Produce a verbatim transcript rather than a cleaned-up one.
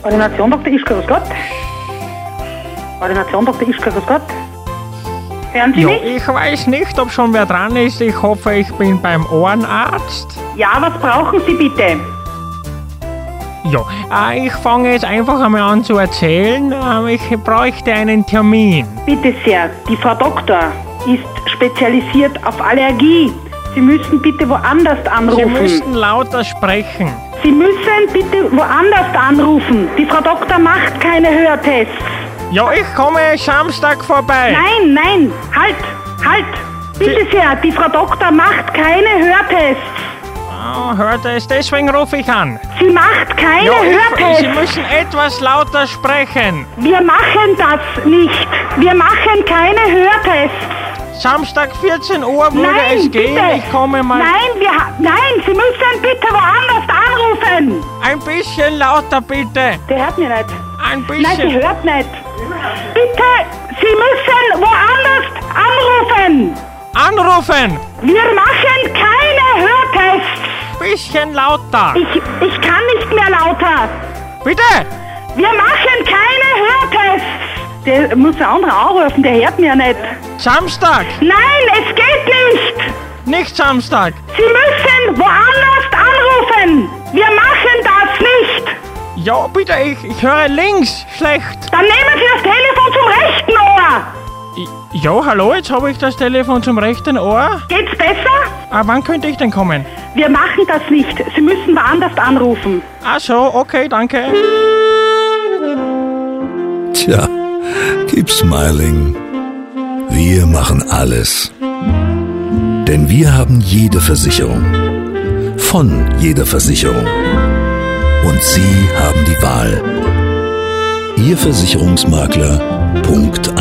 Ordination Doktor Ischka, grüß Gott. Ordination Doktor Ischka, grüß Gott. Hören Sie Ja, mich? ich weiß nicht, ob schon wer dran ist. Ich hoffe, ich bin beim Ohrenarzt. Ja, was brauchen Sie bitte? Ja, äh, ich fange jetzt einfach einmal an zu erzählen. Äh, ich bräuchte einen Termin. Bitte sehr, die Frau Doktor ist spezialisiert auf Allergie. Sie müssen bitte woanders Sie anrufen. müssten lauter sprechen. Sie müssen bitte woanders anrufen. Die Frau Doktor macht keine Hörtests. Ja, ich komme Samstag vorbei. Nein, nein, halt, halt. Bitte sehr, die Frau Doktor macht keine Hörtests. Oh, hört es, deswegen rufe ich an. Sie macht keine Ja, ich, Hörtests. Sie müssen etwas lauter sprechen. Wir machen das nicht. Wir machen keine Hörtests. Samstag vierzehn Uhr würde Nein, es gehen. bitte. Ich komme mal Nein, wir ha- nein, Sie müssen bitte woanders anrufen. ein bisschen lauter, bitte. Der hört mir nicht. Ein Nein, sie bisschen. hört nicht. Bitte, Sie müssen woanders anrufen. Anrufen. Wir machen keine Hörtests. Bisschen lauter. Ich, ich kann nicht mehr lauter. Bitte. Wir machen keine Hörtests. Der muss der andere anrufen, der hört mir nicht. Samstag. Nein, es geht nicht. Nicht Samstag. Sie müssen woanders anrufen. Wir machen das nicht. Ja, bitte, ich, ich höre links schlecht. Dann nehmen Sie das Telefon zum rechten Ohr. I- Ja, hallo, jetzt habe ich das Telefon zum rechten Ohr. Geht's besser? Ah, wann könnte ich denn kommen? Wir machen das nicht. Sie müssen woanders anrufen. Ach so, okay, danke. Tja, keep smiling. Wir machen alles. Denn wir haben jede Versicherung. Von jeder Versicherung. Und Sie haben die Wahl. Ihr Versicherungsmakler. Punkt